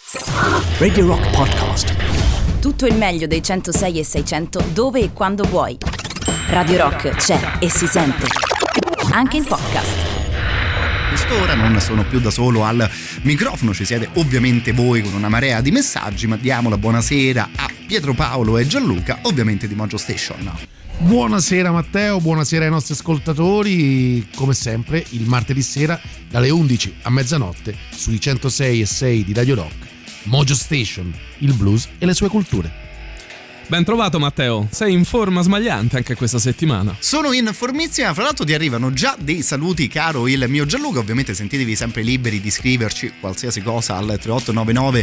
Radio Rock Podcast. Tutto il meglio dei 106 e 600 dove e quando vuoi. Radio Rock c'è e si sente anche in podcast. Quest'ora non sono più da solo al microfono, ci siete ovviamente voi con una marea di messaggi, ma diamo la buonasera a Pietro Paolo e Gianluca, ovviamente di Mojo Station. Buonasera Matteo, buonasera ai nostri ascoltatori, come sempre il martedì sera dalle 11 a mezzanotte sui 106 e 6 di Radio Rock, Mojo Station, il blues e le sue culture. Ben trovato Matteo, sei in forma smagliante anche questa settimana. Sono in formissima, fra l'altro ti arrivano già dei saluti caro il mio Gianluca, ovviamente sentitevi sempre liberi di scriverci qualsiasi cosa al 3899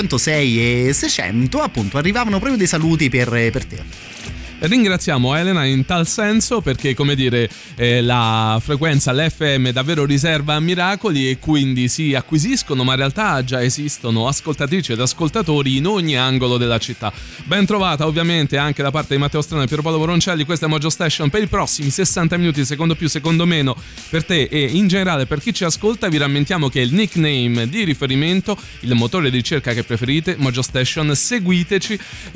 106 e 600, appunto arrivavano proprio dei saluti per te. Ringraziamo Elena in tal senso perché, come dire, la frequenza, l'FM davvero riserva miracoli e quindi si acquisiscono, ma in realtà già esistono ascoltatrici ed ascoltatori in ogni angolo della città. Ben trovata ovviamente anche da parte di Matteo Strano e Piero Paolo Voroncelli, questa è Mojo Station per i prossimi 60 minuti, secondo più, secondo meno, per te e in generale per chi ci ascolta. Vi rammentiamo che il nickname di riferimento, il motore di ricerca che preferite, Mojo Station, seguiteci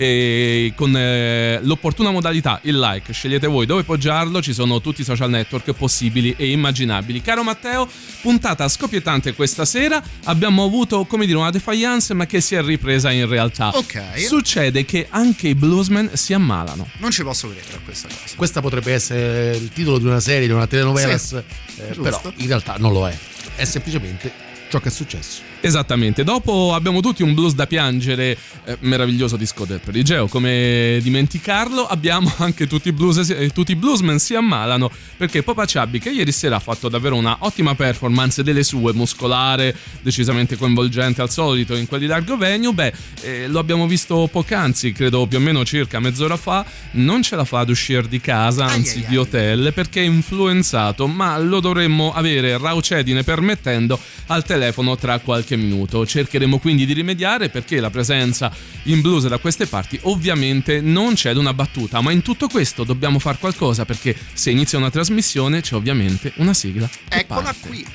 con l'opportuna modalità, il like, scegliete voi dove poggiarlo, ci sono tutti i social network possibili e immaginabili. Caro Matteo, puntata scoppiettante questa sera, abbiamo avuto, come dire, una defiance ma che si è ripresa in realtà. Ok. Succede che anche i bluesmen si ammalano. Non ci posso credere a questa cosa. Questa potrebbe essere il titolo di una serie, di una telenovela, sì, però in realtà non lo è semplicemente ciò che è successo. Esattamente, dopo abbiamo tutti un blues da piangere, meraviglioso disco del Perigeo, come dimenticarlo. Abbiamo anche tutti i bluesmen si ammalano perché Papa Chubby, che ieri sera ha fatto davvero una ottima performance delle sue, muscolare, decisamente coinvolgente al solito in quelli largo venue, lo abbiamo visto poc'anzi, credo più o meno circa mezz'ora fa, non ce la fa ad uscire di casa, anzi di hotel, perché è influenzato, ma lo dovremmo avere, raucedine permettendo, al telefono tra qualche minuto. Cercheremo quindi di rimediare perché la presenza in blues da queste parti ovviamente non c'è una battuta, ma in tutto questo dobbiamo fare qualcosa perché se inizia una trasmissione c'è ovviamente una sigla. Eccola parte. qui.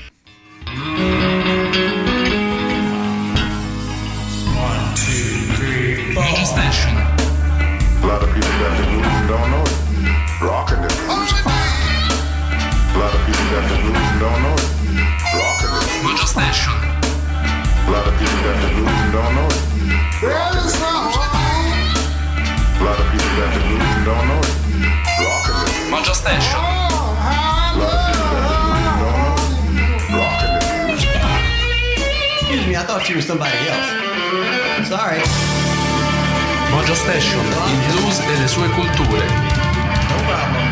1, 2, 3, 4. Mojo Station. A lot of people got the blues and don't know it. Rockin' the blues. A lot of people got the blues and don't know it. Rockin' the blues. Mojo Station. A lot of people got the blues and don't know it. Well, it's not right. A lot of people got the blues and don't know it. Rockin' the blues. Mojo Station. A lot of people got the blues and don't know it. Rockin' the blues. Excuse me, I thought you were somebody else. Sorry. Mojo Station, il blues e le sue culture. No problem.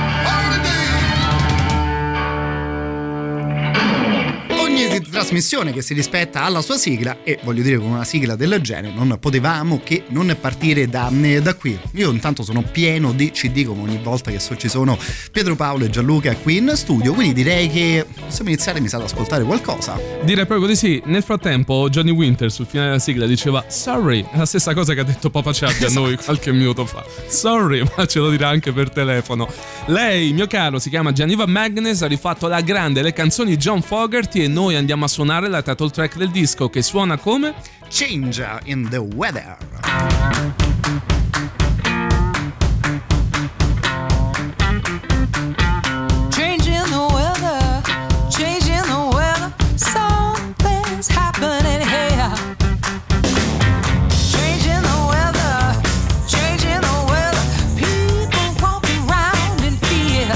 Ogni trasmissione che si rispetta alla sua sigla, e voglio dire con una sigla del genere non potevamo che non partire da qui. Io intanto sono pieno di CD come ogni volta che ci sono Pietro Paolo e Gianluca qui in studio, quindi direi che possiamo iniziare, mi sa, ad ascoltare qualcosa. Direi proprio di sì. Nel frattempo Johnny Winter sul finale della sigla diceva sorry, è la stessa cosa che ha detto Papa Chubby a noi qualche minuto fa. Sorry, ma ce lo dirà anche per telefono. Lei, mio caro, si chiama Janiva Magnus, ha rifatto alla grande le canzoni John Fogerty e noi andiamo a suonare la title track del disco che suona come Change in the Weather. Happening here. Changing the weather, changing the weather. People walking around in fear.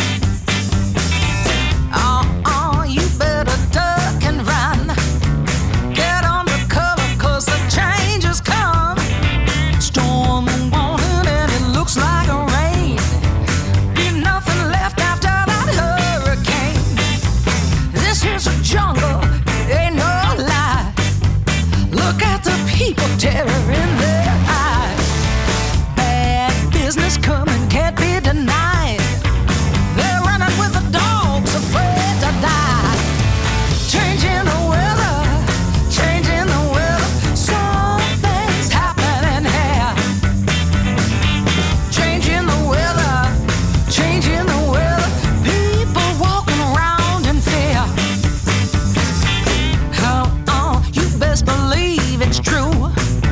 You better duck and run. Get under cover 'cause the change has come. Storm warning and it looks like a rain. Be nothing left after that hurricane. This here's a jungle, it ain't no lie. Look at the people, terror in their eyes. Bad business coming, can't be denied. They're running with the dogs, afraid to die. Changing the weather, changing the weather. Something's happening here. Changing the weather, changing the weather. People walking around in fear. You best believe it's true.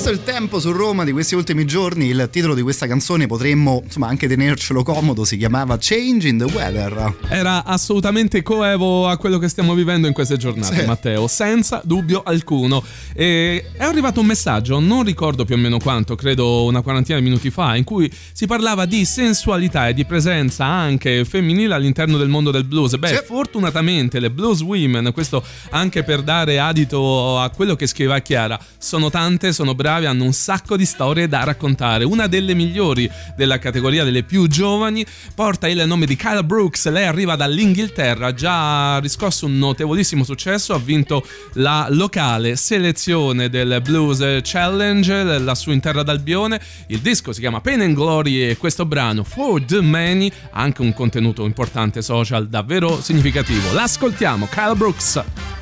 Visto il tempo su Roma di questi ultimi giorni, il titolo di questa canzone potremmo anche tenercelo comodo, si chiamava Change in the Weather. Era assolutamente coevo a quello che stiamo vivendo in queste giornate, sì. Matteo, senza dubbio alcuno. E è arrivato un messaggio, non ricordo più o meno quanto, credo una quarantina di minuti fa, in cui si parlava di sensualità e di presenza anche femminile all'interno del mondo del blues. Beh, sì. Fortunatamente le blues women, questo anche per dare adito a quello che scriveva Chiara, sono tante, sono brave, hanno un sacco di storie da raccontare. Una delle migliori della categoria delle più giovani porta il nome di Kyle Brooks. Lei arriva dall'Inghilterra, già ha riscosso un notevolissimo successo, ha vinto la locale selezione del Blues Challenge lassù in terra d'Albione. Il disco si chiama Pain and Glory e questo brano For the Many ha anche un contenuto importante social davvero significativo. L'ascoltiamo, Kyle Brooks.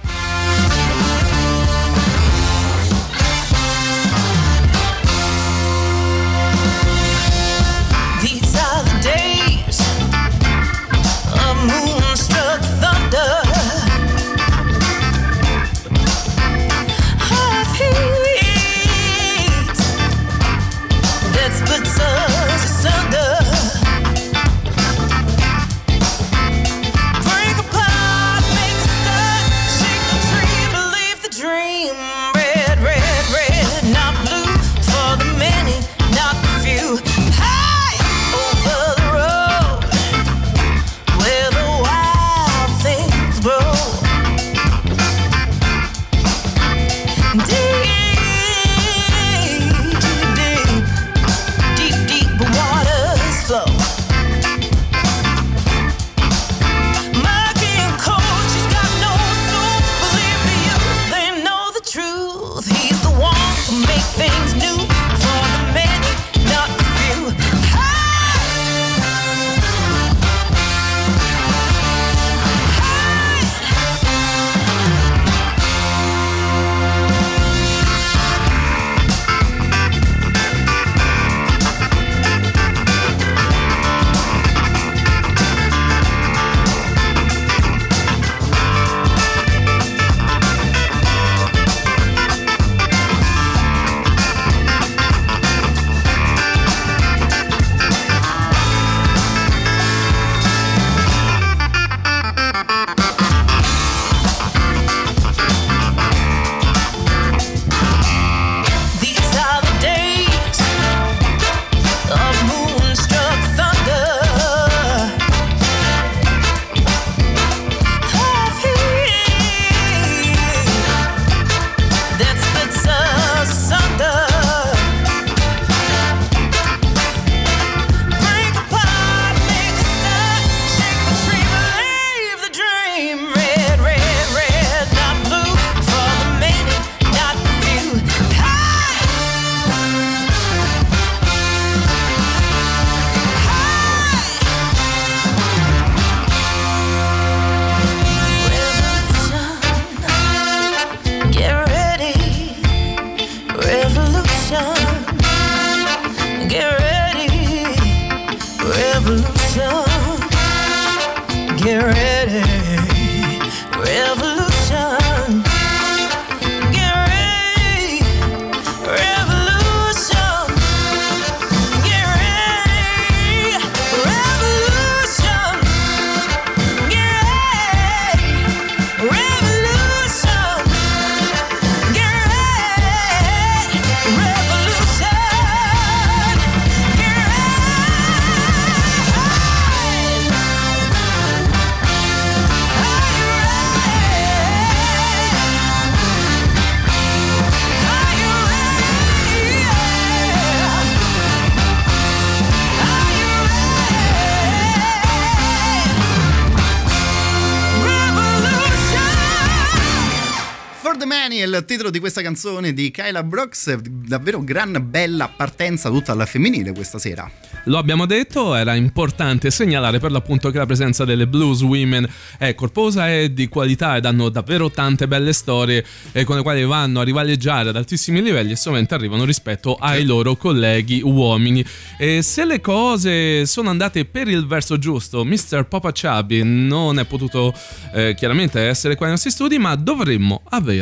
Il titolo di questa canzone di Kyla Brooks, davvero gran bella partenza tutta alla femminile questa sera. Lo abbiamo detto, era importante segnalare per l'appunto che la presenza delle blues women è corposa e di qualità ed hanno davvero tante belle storie con le quali vanno a rivaleggiare ad altissimi livelli e sovente arrivano rispetto ai loro colleghi uomini. E se le cose sono andate per il verso giusto, Mr. Papa Chubby non è potuto chiaramente essere qua nei nostri studi, ma dovremmo averlo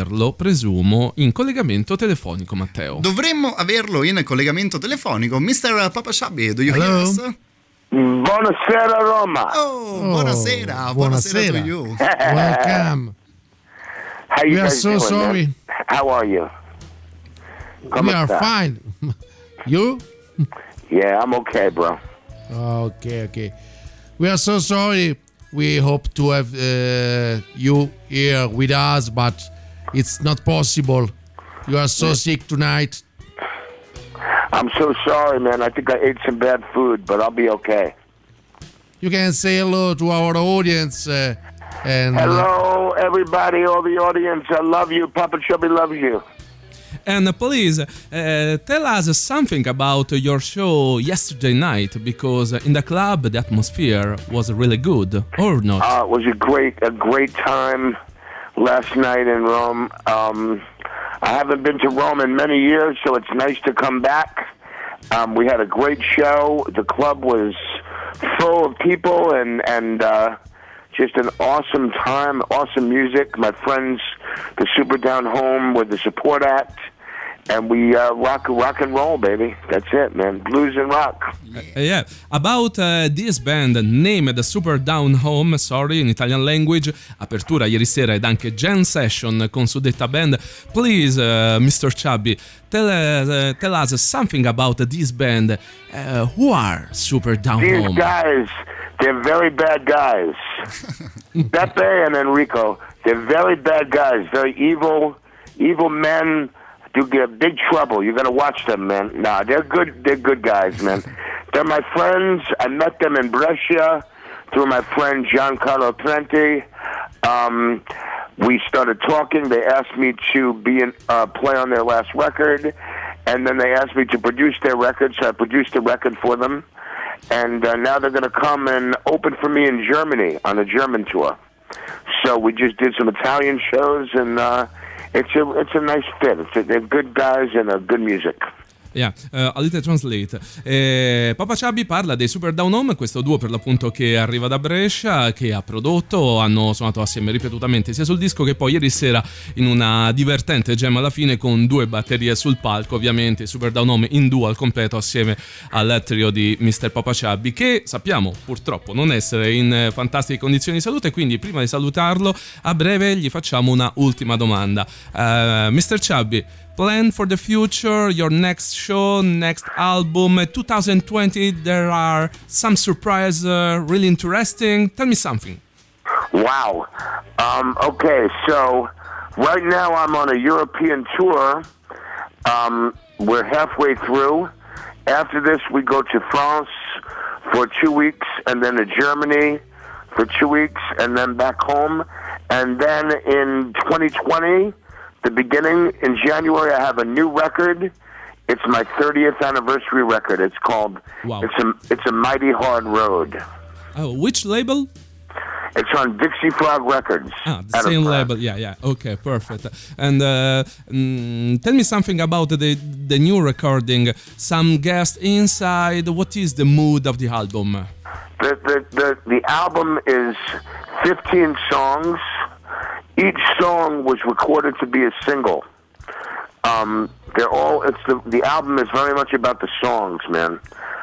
averlo, presumo, in collegamento telefonico, Matteo. Dovremmo averlo in collegamento telefonico. Mr. Papa Chubby, do you hear Hello? us? Buonasera Roma. Oh, buonasera. Buonasera to you. Welcome. How you We are guys so doing, sorry. man? How are you? We are sta? fine. You? Yeah, I'm okay, bro. Okay. We are so sorry. We hope to have you here with us, but it's not possible. You are so sick tonight. I'm so sorry, man. I think I ate some bad food, but I'll be okay. You can say hello to our audience. And Hello, everybody, all the audience. I love you. Papa Chubby loves you. And please tell us something about your show yesterday night, because in the club the atmosphere was really good, or not? It was a great time last night in Rome. I haven't been to Rome in many years, so it's nice to come back. We had a great show. The club was full of people and just an awesome time, awesome music. My friends, the Super Down Home with the support act. And we rock and roll, baby. That's it, man. Blues and rock. Yeah. About this band named Super Down Home, sorry, in Italian language, apertura ieri sera ed anche jam session con suddetta band. Please, Mr. Chubby, tell us something about this band. Who are Super Down Home? These guys, they're very bad guys. Beppe and Enrico, they're very bad guys. Very evil men. Do get big trouble. You gotta watch them, man. Nah, they're good guys, man. They're my friends. I met them in Brescia through my friend Giancarlo Trenti. We started talking. They asked me to play on their last record, and then they asked me to produce their record, so I produced the record for them. And now they're gonna come and open for me in Germany on a German tour. So we just did some Italian shows, and it's a nice fit. They're good guys and good music. Yeah, a little translate. Papa Chubby parla dei Super Down Home, questo duo per l'appunto che arriva da Brescia, che ha prodotto, hanno suonato assieme ripetutamente sia sul disco che poi ieri sera in una divertente jam alla fine con 2 batterie sul palco, ovviamente Super Down Home in duo al completo assieme al trio di Mr. Papa Chubby, che sappiamo purtroppo non essere in fantastiche condizioni di salute, quindi prima di salutarlo a breve gli facciamo una ultima domanda. Mr. Chubby, plan for the future, your next show, next album, 2020, there are some surprises really interesting. Tell me something. Wow. Okay, so right now I'm on a European tour. We're halfway through. After this, we go to France for 2 weeks, and then to Germany for 2 weeks, and then back home. And then in 2020, the beginning, in January, I have a new record. It's my 30th anniversary record. It's called, Wow. It's a Mighty Hard Road. Which label? It's on Dixie Frog Records. The out of same France. label, yeah, okay, perfect. And tell me something about the new recording, some guests inside, what is the mood of the album? The album is 15 songs. Each song was recorded to be a single. The album is very much about the songs, man.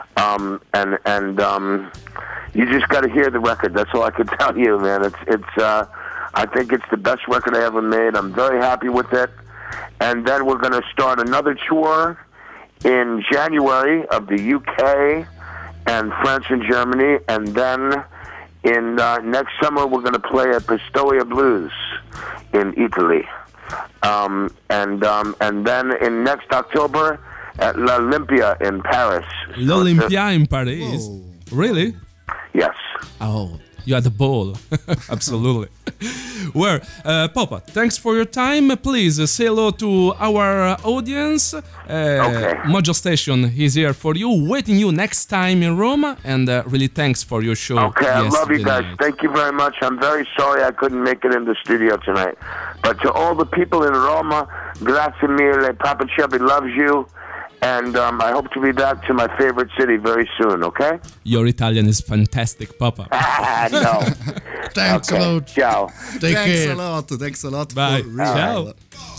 You just got to hear the record. That's all I can tell you, man. I think it's the best record I ever made. I'm very happy with it. And then we're going to start another tour in January of the UK and France and Germany, and then in next summer we're going to play at Pistoia Blues in Italy, and then in next October at L'Olympia in Paris. L'Olympia in Paris? Whoa. Really? Yes. Oh, you had the ball. Absolutely. Well, Papa, thanks for your time. Please say hello to our audience. Okay. Mojo Station is here for you, waiting you next time in Rome. And really thanks for your show. Okay, I love you guys. Night. Thank you very much. I'm very sorry I couldn't make it in the studio tonight. But to all the people in Roma, grazie mille. Papa Chubby loves you. And I hope to be back to my favorite city very soon, okay? Your Italian is fantastic, Papa. No. Thanks a lot. Ciao. Take Thanks care. a lot Bye. for real. Ciao.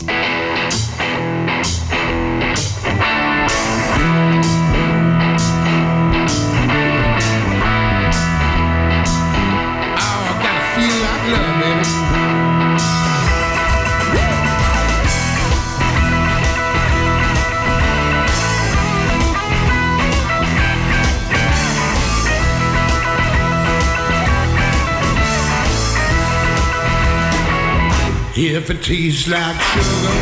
If it tastes like sugar,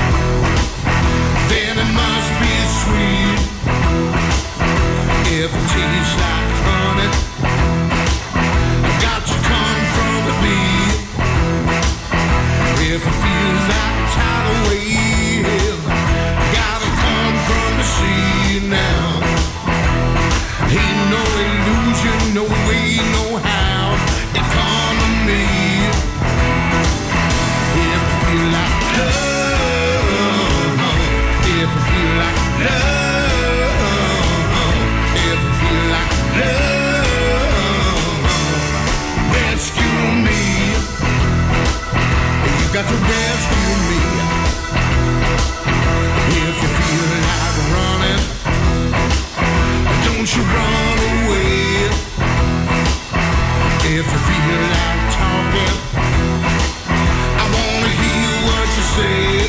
then it must be sweet. If it tastes like honey, it got to come from the bee. If it feels like a tidal wave, gotta come from the sea now. Ain't no illusion, no way, no how, economy. If I feel like love, if I feel like love, if I feel like love, rescue me. You got to rescue me. If you feel like running, don't you run away. If you feel like talking, say,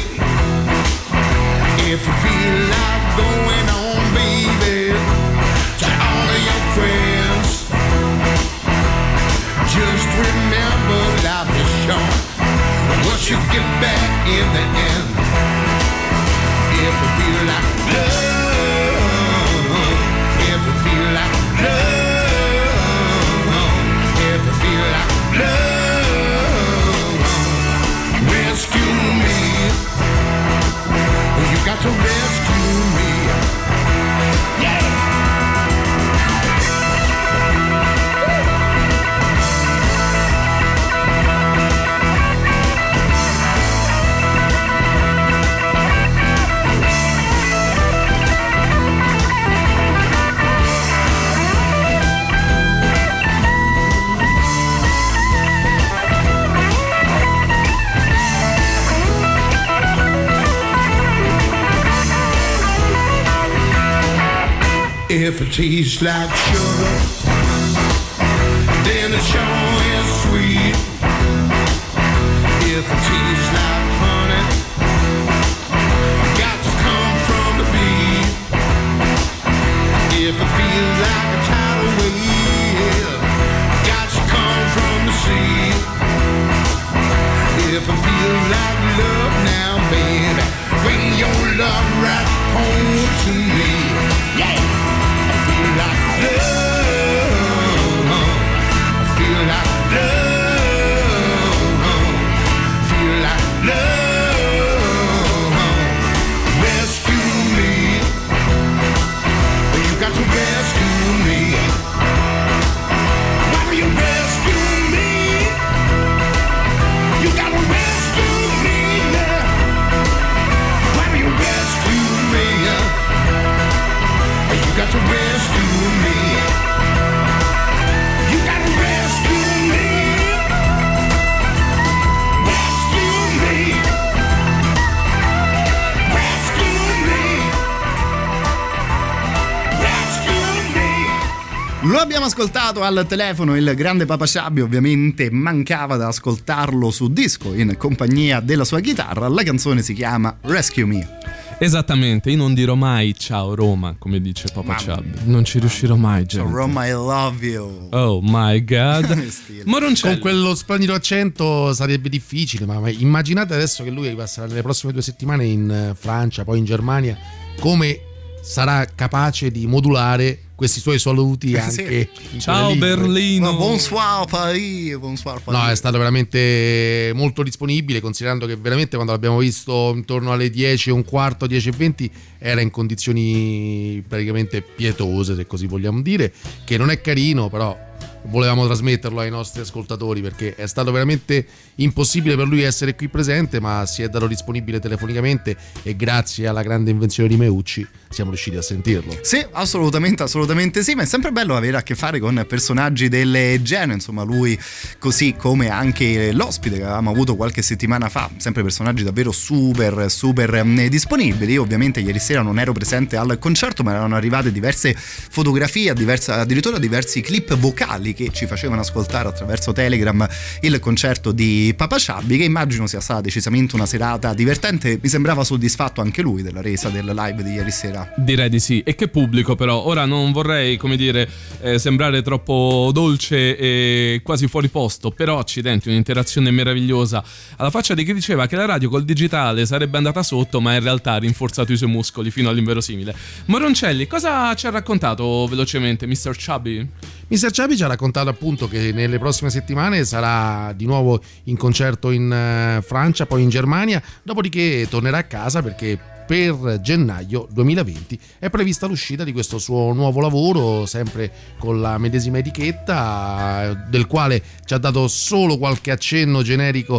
if you feel like going on, baby, to all of your friends, just remember life is short. What you get back in the end. If you feel like love, if you feel like love, if you feel like love, rescue me. You got to rescue me. Yeah. If it tastes like sugar, then it sure is sweet. If it tastes like honey, got to come from the bee. If it feels like a tidal wave, got to come from the sea. If it feels like love now, baby, bring your love right home to me. Yeah. Feel like love, feel like love, feel like love, rescue me. You got to rescue me. Why will you rescue me? You got to rescue me now. Why will you rescue me? You got to rescue me. You got to rescue me. Rescue me. Rescue me. Rescue me. Lo abbiamo ascoltato al telefono, il grande Papa Sciabbi, ovviamente mancava da ascoltarlo su disco in compagnia della sua chitarra. La canzone si chiama Rescue Me. Esattamente, io non dirò mai ciao Roma, come dice Papa Sciabbi. Non ci riuscirò mai, gente. Roma, I love you. Oh my god. Moroncelli. Con quello splendido accento sarebbe difficile, ma immaginate adesso che lui passerà le prossime 2 settimane in Francia, poi in Germania, come sarà capace di modulare questi suoi saluti anche in ciao quelle lingue. Berlino. Bonsoir Paris, bonsoir Paris. No, è stato veramente molto disponibile, considerando che veramente quando l'abbiamo visto intorno alle 10:15, 10:20 era in condizioni praticamente pietose, se così vogliamo dire, che non è carino, però volevamo trasmetterlo ai nostri ascoltatori, perché è stato veramente impossibile per lui essere qui presente, ma si è dato disponibile telefonicamente e grazie alla grande invenzione di Meucci siamo riusciti a sentirlo. Sì, assolutamente sì, ma è sempre bello avere a che fare con personaggi del genere, insomma lui, così come anche l'ospite che avevamo avuto qualche settimana fa, sempre personaggi davvero super disponibili. Io ovviamente ieri sera non ero presente al concerto, ma erano arrivate diverse fotografie, addirittura diversi clip vocali che ci facevano ascoltare attraverso Telegram il concerto di Papa Chubby, che immagino sia stata decisamente una serata divertente. Mi sembrava soddisfatto anche lui della resa del live di ieri sera. Direi di sì. E che pubblico, però. Ora non vorrei, come dire, sembrare troppo dolce e quasi fuori posto, però accidenti, un'interazione meravigliosa, alla faccia di chi diceva che la radio col digitale sarebbe andata sotto, ma in realtà ha rinforzato i suoi muscoli fino all'inverosimile. Moroncelli, cosa ci ha raccontato velocemente Mr. Chubby? Mr. Chubby ci ha raccontato appunto che nelle prossime settimane sarà di nuovo in concerto in Francia, poi in Germania, dopodiché tornerà a casa perché per gennaio 2020 è prevista l'uscita di questo suo nuovo lavoro, sempre con la medesima etichetta, del quale ci ha dato solo qualche accenno generico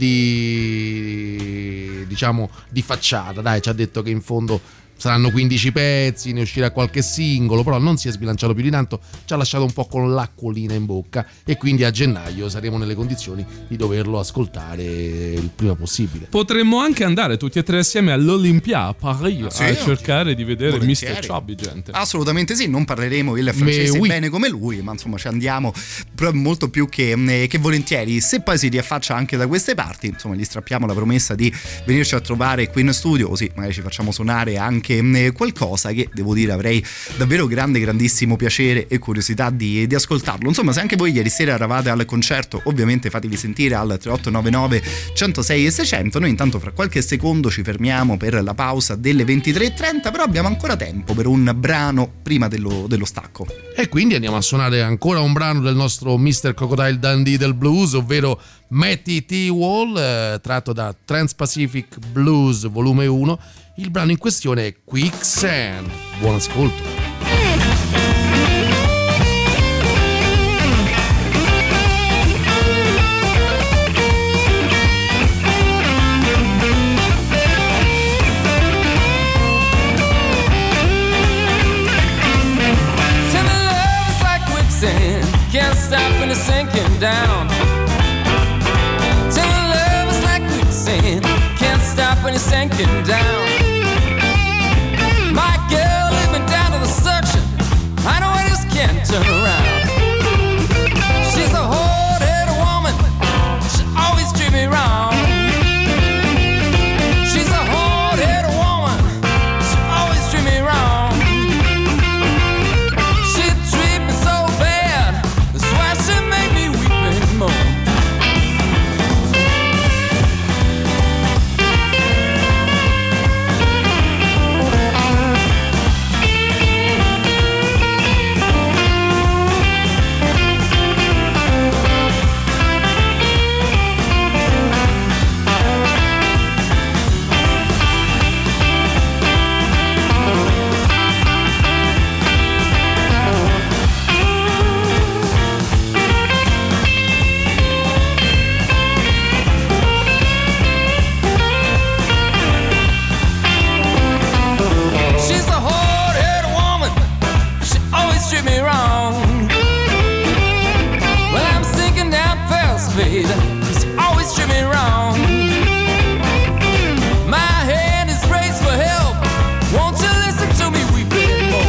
di facciata. Dai, ci ha detto che in fondo saranno 15 pezzi, ne uscirà qualche singolo, però non si è sbilanciato più di tanto, ci ha lasciato un po' con l'acquolina in bocca e quindi a gennaio saremo nelle condizioni di doverlo ascoltare il prima possibile. Potremmo anche andare tutti e tre assieme all'Olympia a Paris a cercare di vedere volentieri. Mr. Chubby, gente. Assolutamente sì, non parleremo il francese bene come lui, ma insomma ci andiamo molto più che volentieri. Se poi si riaffaccia anche da queste parti, insomma gli strappiamo la promessa di venirci a trovare qui in studio, così magari ci facciamo suonare anche qualcosa che devo dire avrei davvero grandissimo piacere e curiosità di ascoltarlo. Insomma, se anche voi ieri sera eravate al concerto, ovviamente fatevi sentire al 3899 106 e 600. Noi intanto fra qualche secondo ci fermiamo per la pausa delle 23:30, però abbiamo ancora tempo per un brano prima dello stacco, e quindi andiamo a suonare ancora un brano del nostro Mr. Crocodile Dundee del blues, ovvero Matty T. Wall, tratto da Trans-Pacific Blues volume 1. Il brano in questione è Quicksand. Buon ascolto. Can't stop when it's sinking down. Tell me love is like quicksand. Can't stop when it's sinking down. My girl living down to the suction. I know I just can't turn around. She's a hard-headed woman. She always treat me wrong. She's a hard-headed woman. She always treat me wrong. She treat me so bad. That's why she made me weep anymore. Cause you always treat me wrong. My hand is raised for help. Won't you listen to me weep anymore?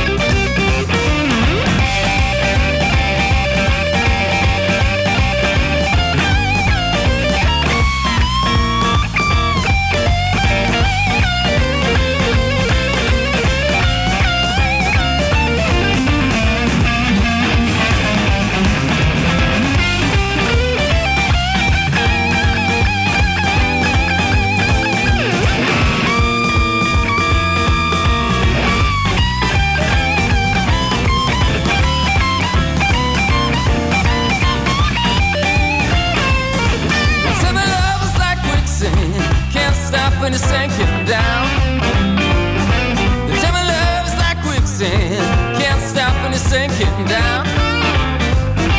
When it's sinking down, they tell me love is like quicksand. Can't stop when it's sinking down.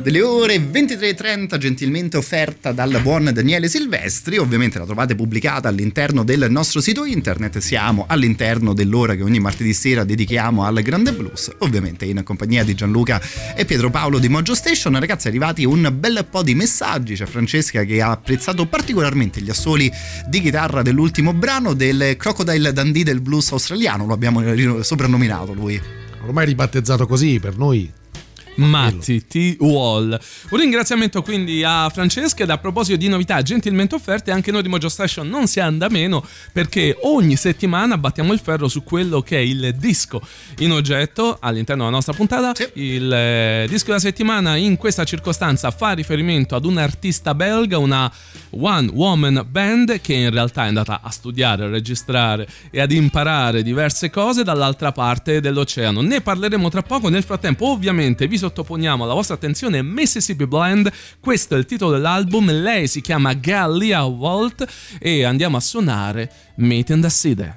delle ore 23:30, gentilmente offerta dal buon Daniele Silvestri. Ovviamente la trovate pubblicata all'interno del nostro sito internet. Siamo all'interno dell'ora che ogni martedì sera dedichiamo al Grande Blues, ovviamente in compagnia di Gianluca e Pietro Paolo di Mojo Station. Ragazzi, è arrivati un bel po' di messaggi. C'è Francesca che ha apprezzato particolarmente gli assoli di chitarra dell'ultimo brano del Crocodile Dundee del blues australiano. Lo abbiamo soprannominato lui. Ormai ribattezzato così per noi. Matti T. Wall. Un ringraziamento quindi a Francesca. Ed a proposito di novità gentilmente offerte, anche noi di Mojo Station non si anda meno, perché ogni settimana battiamo il ferro su quello che è il disco in oggetto all'interno della nostra puntata. Sì. Il disco della settimana in questa circostanza fa riferimento ad un artista belga, una one woman band che in realtà è andata a studiare, a registrare e ad imparare diverse cose dall'altra parte dell'oceano. Ne parleremo tra poco. Nel frattempo ovviamente vi sottoponiamo alla vostra attenzione Mississippi Blend. Questo è il titolo dell'album, lei si chiama Gallia Walt e andiamo a suonare Meet in the City.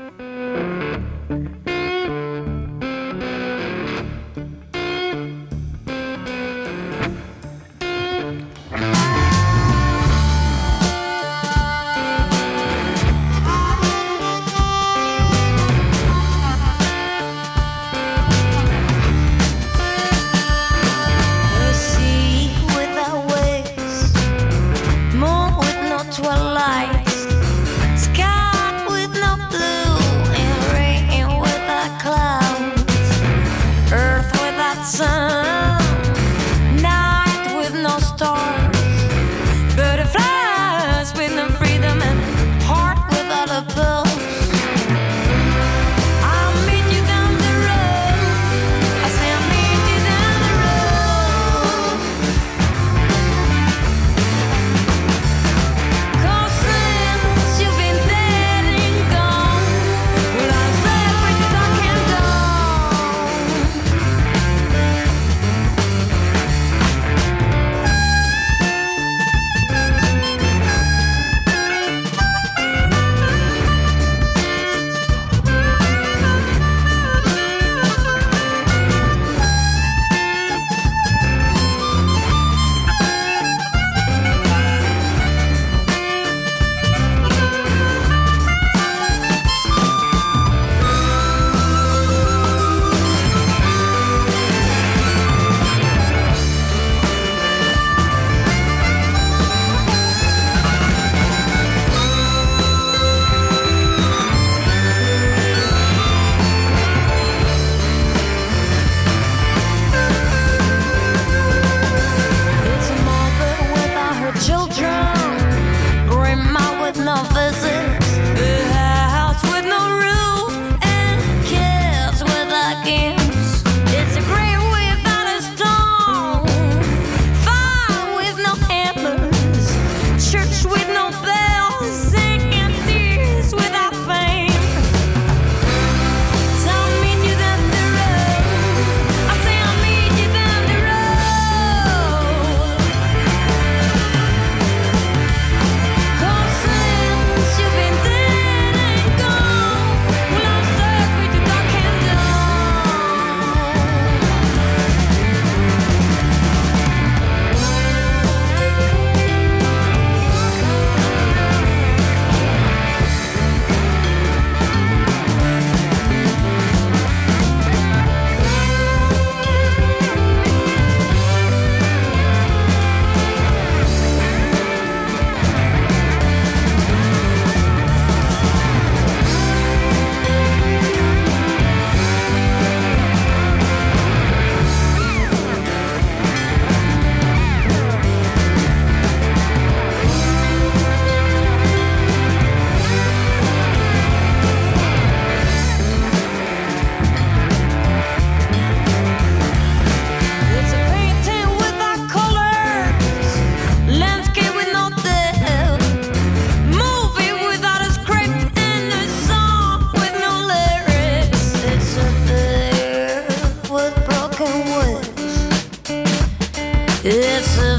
It's a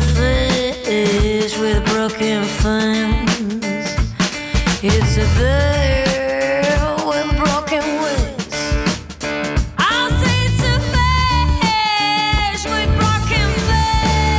fish with broken fins. It's a bird with broken wings. I say it's a fish with broken fins.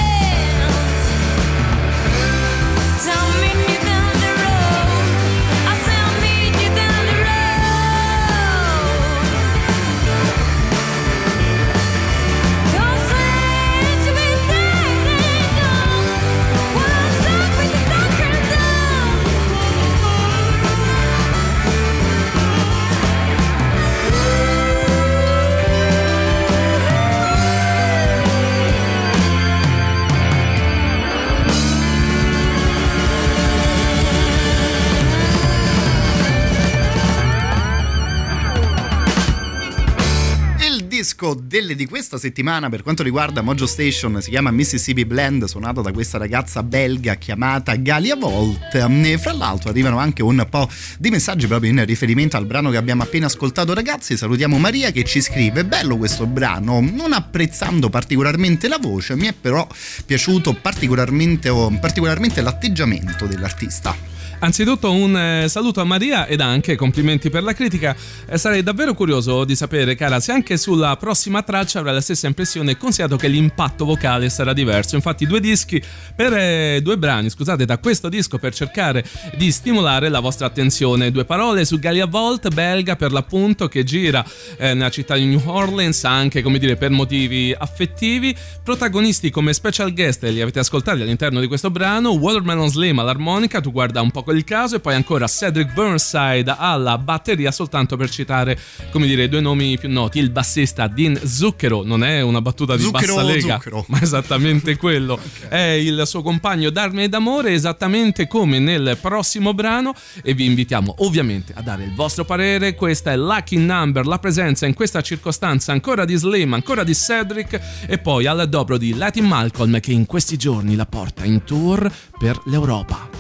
disco di questa settimana per quanto riguarda Mojo Station si chiama Mississippi Blend, suonato da questa ragazza belga chiamata Galia Volt. E fra l'altro arrivano anche un po' di messaggi proprio in riferimento al brano che abbiamo appena ascoltato, ragazzi. Salutiamo Maria che ci scrive: bello questo brano, non apprezzando particolarmente la voce, mi è però piaciuto particolarmente l'atteggiamento dell'artista. Anzitutto un saluto a Maria ed anche complimenti per la critica. Sarei davvero curioso di sapere, cara, se anche sulla prossima traccia avrà la stessa impressione, considerato che l'impatto vocale sarà diverso. Infatti due brani da questo disco per cercare di stimolare la vostra attenzione. Due parole su Galia Volt, belga per l'appunto, che gira nella città di New Orleans, anche come dire per motivi affettivi. Protagonisti come special guest li avete ascoltati all'interno di questo brano: Watermelon Slim all'armonica, tu guarda un po' quel caso, e poi ancora Cedric Burnside alla batteria, soltanto per citare come dire due nomi più noti. Il bassista Dean Zucchero, non è una battuta di Zucchero, bassa lega, Zucchero, ma esattamente quello. Okay. È il suo compagno d'armi e d'amore, esattamente come nel prossimo brano, e vi invitiamo ovviamente a dare il vostro parere. Questa è Lucky Number, la presenza in questa circostanza ancora di Slim, ancora di Cedric, e poi al dobro di Latin Malcolm, che in questi giorni la porta in tour per l'Europa.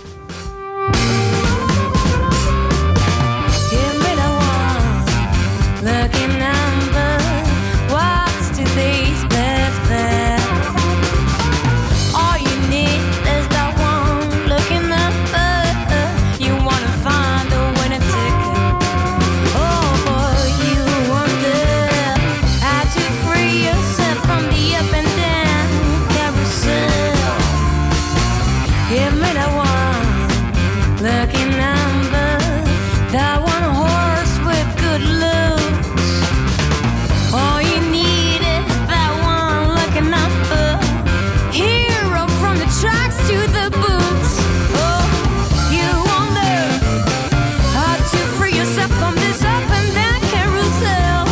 Give me the one lucky number. What's today's best bet? All you need is that one lucky number. You wanna find a winning ticket. Oh boy, you wonder how to free yourself from the up and down carousel. Give me the one lucky number, that one horse with good looks. All you need is that one lucky number. Hero from the tracks to the boots. Oh, you wonder how to free yourself from this up and down carousel.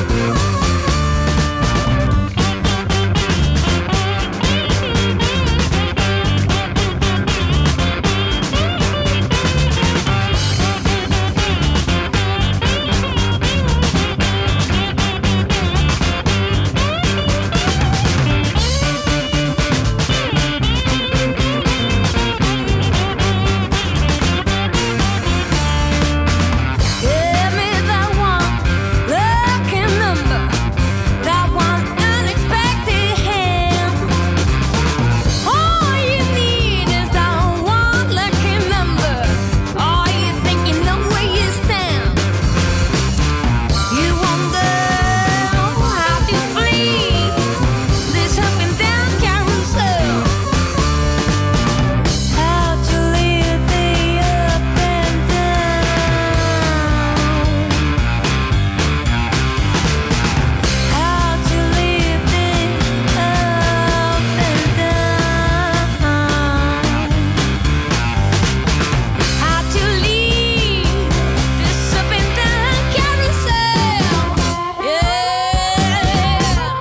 Give me that one lucky number, that one unexpected hand. All you need is that one lucky number. All you think you know where you stand. You wonder how to flee this up and down carousel. How to live the up and down. How to live the up and down. How to leave this up and down carousel. Yeah.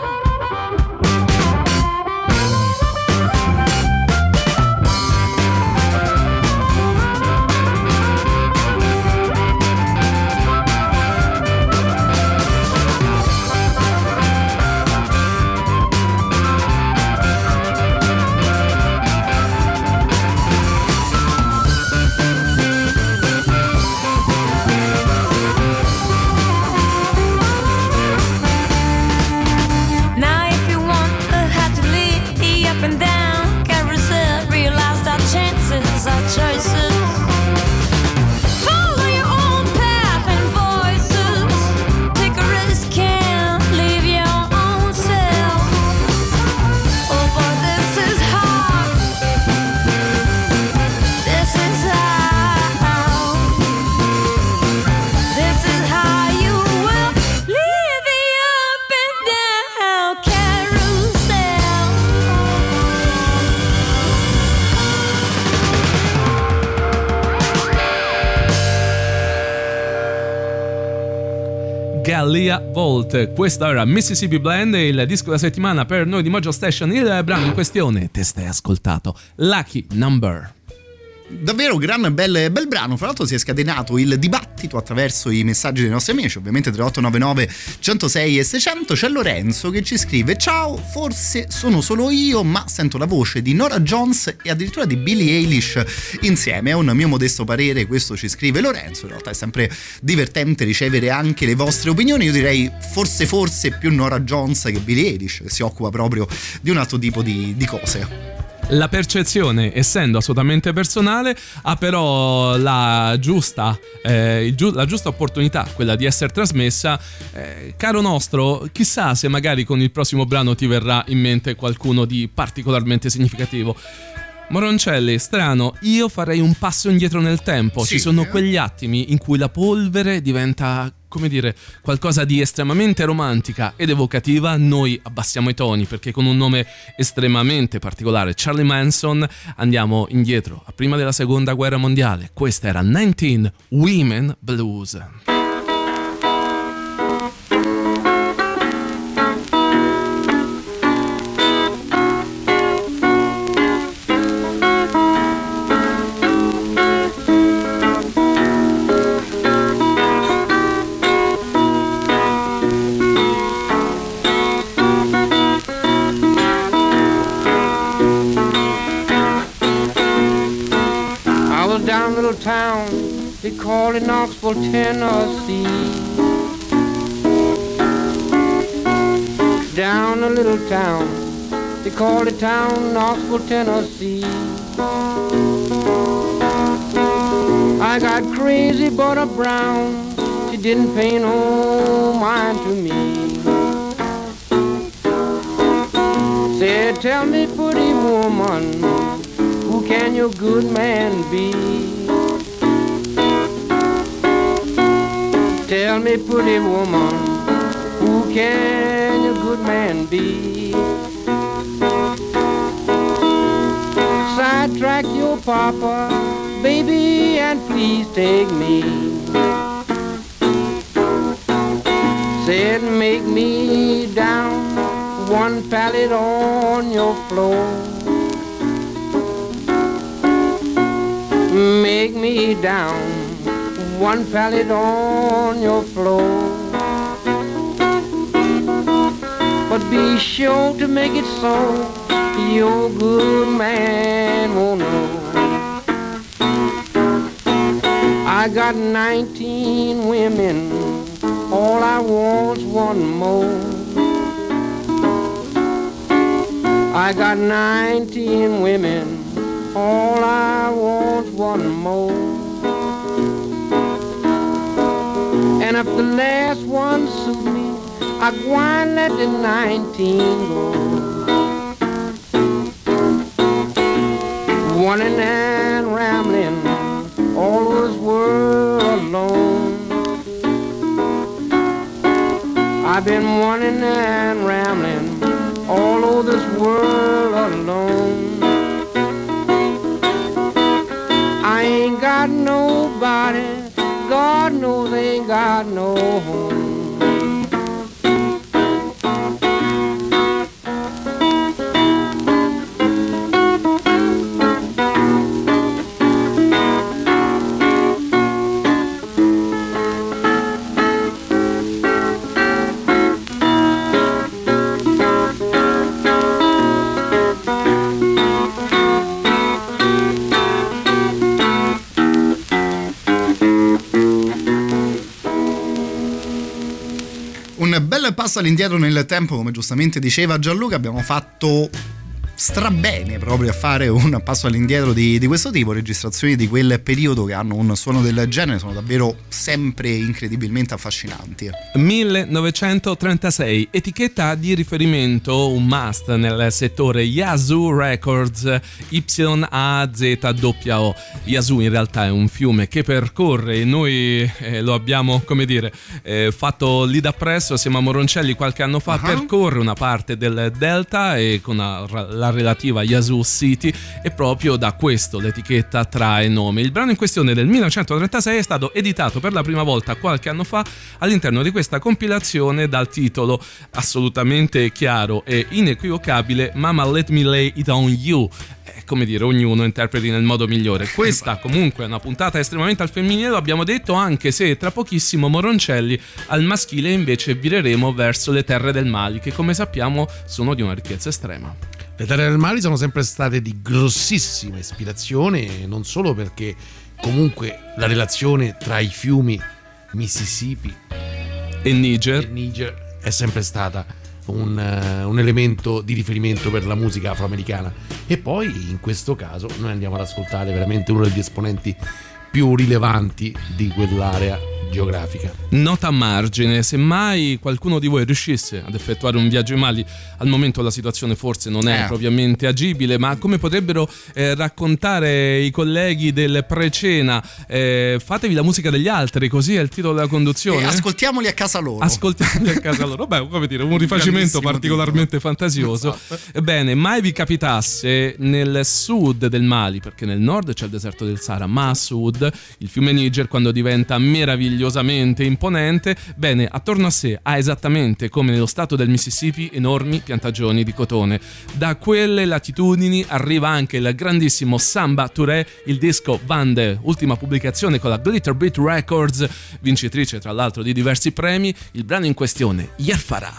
Now if you want how to live the up and down carousel, realize our chances, our choices. Follow your own path and voices. Take a risk and live your own self. Oh boy, this is hard. This is how. This is how you will live the up and down carousel. Galia Volt, questa era Mississippi Blend, il disco della settimana per noi di Mojo Station. Il brano in questione te stai ascoltato, Lucky Number. Davvero gran bel brano. Fra l'altro si è scatenato il dibattito attraverso i messaggi dei nostri amici, ovviamente 3899 106 e 600. C'è Lorenzo che ci scrive: ciao, forse sono solo io, ma sento la voce di Norah Jones e addirittura di Billie Eilish insieme. È un mio modesto parere, questo ci scrive Lorenzo. In realtà è sempre divertente ricevere anche le vostre opinioni. Io direi forse più Norah Jones che Billie Eilish, che si occupa proprio di un altro tipo di cose. La percezione, essendo assolutamente personale, ha però la giusta opportunità, quella di essere trasmessa. Caro nostro, chissà se magari con il prossimo brano ti verrà in mente qualcuno di particolarmente significativo. Moroncelli, strano, io farei un passo indietro nel tempo. Sì. Ci sono quegli attimi in cui la polvere diventa, come dire, qualcosa di estremamente romantica ed evocativa. Noi abbassiamo i toni perché con un nome estremamente particolare, Charlie Manson, andiamo indietro a prima della seconda guerra mondiale. Questa era 19 Women Blues. Town, they call it Knoxville, Tennessee. Down a little town, they call the town Knoxville, Tennessee. I got crazy but a brown, she didn't pay no mind to me. Said, tell me, pretty woman, who can your good man be? Tell me, pretty woman, who can your good man be? Sidetrack your papa, baby, and please take me. Said, make me down one pallet on your floor. Make me down one pallet on your floor. But be sure to make it so your good man won't know. I got 19 women, all I want's one more. I got 19 women, all I want's one more. And if the last one suit me, I go and let the 19 go. Running and rambling, all this world alone. I've been running and rambling, all over this world alone. I ain't got nobody, God knows I ain't got no home. Bel passo all'indietro nel tempo, come giustamente diceva Gianluca. Abbiamo fatto strabene proprio a fare un passo all'indietro di questo tipo. Registrazioni di quel periodo che hanno un suono del genere sono davvero sempre incredibilmente affascinanti. 1936, etichetta di riferimento, un must nel settore Yazoo Records, YAZWO. Yazoo in realtà è un fiume che percorre, noi lo abbiamo, come dire, fatto lì da presso, assieme a Moroncelli qualche anno fa. Percorre una parte del delta e con la la relativa Yazoo City, e proprio da questo l'etichetta trae nome. Il brano in questione del 1936 è stato editato per la prima volta qualche anno fa all'interno di questa compilazione dal titolo assolutamente chiaro e inequivocabile Mama Let Me Lay It On You. Come dire, ognuno interpreti nel modo migliore. Questa comunque è una puntata estremamente al femminile, lo abbiamo detto, anche se tra pochissimo Moroncelli al maschile invece vireremo verso le terre del Mali, che come sappiamo sono di una ricchezza estrema. Le terre del Mali sono sempre state di grossissima ispirazione, non solo perché comunque la relazione tra i fiumi Mississippi e Niger è sempre stata un elemento di riferimento per la musica afroamericana, e poi in questo caso noi andiamo ad ascoltare veramente uno degli esponenti più rilevanti di quell'area geografica. Nota a margine, se mai qualcuno di voi riuscisse ad effettuare un viaggio in Mali, al momento la situazione forse non è propriamente agibile, ma come potrebbero raccontare i colleghi del Precena, fatevi la musica degli altri, così è il titolo della conduzione. Ascoltiamoli a casa loro. Ascoltiamoli a casa loro. Beh, come dire, un rifacimento particolarmente fantasioso. Esatto. Ebbene, mai vi capitasse nel sud del Mali, perché nel nord c'è il deserto del Sahara, ma a sud il fiume Niger, quando diventa meravigliosamente imponente, bene, attorno a sé ha, esattamente come nello stato del Mississippi, enormi piantagioni di cotone. Da quelle latitudini arriva anche il grandissimo Samba Touré, il disco Vande, ultima pubblicazione con la Glitter Beat Records, vincitrice tra l'altro di diversi premi. Il brano in questione, Yerfara.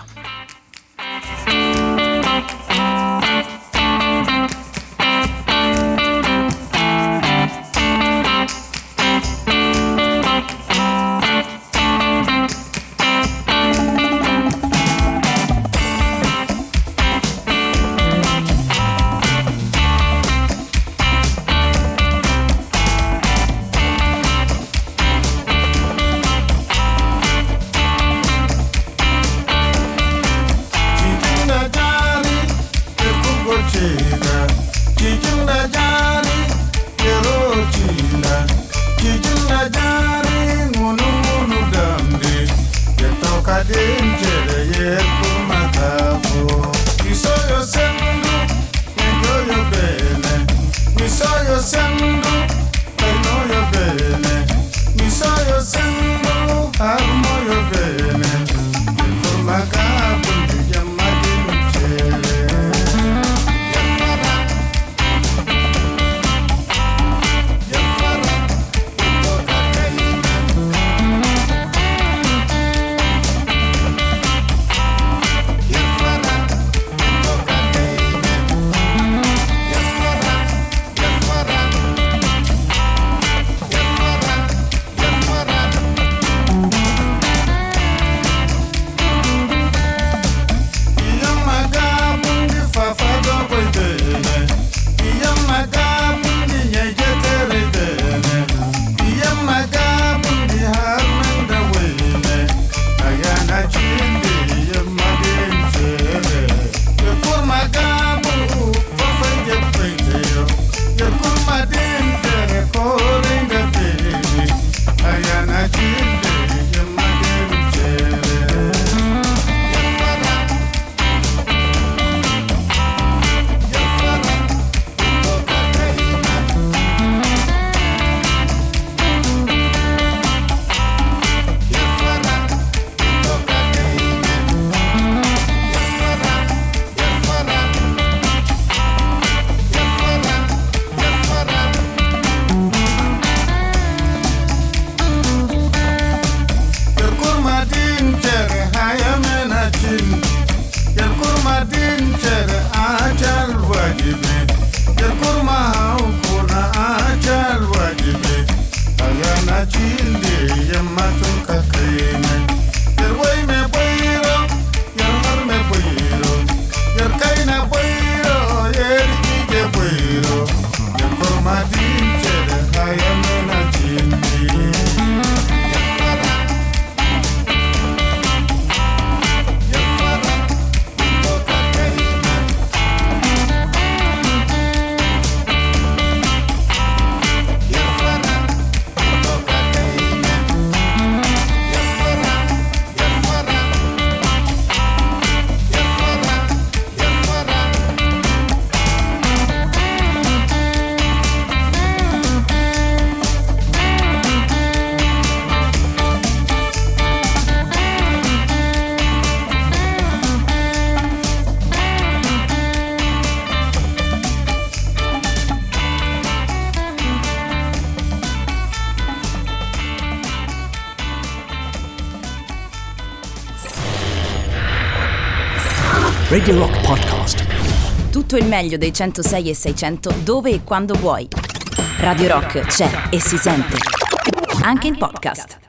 Radio Rock Podcast. Tutto il meglio dei 106 e 600 dove e quando vuoi. Radio Rock c'è e si sente. Anche in podcast.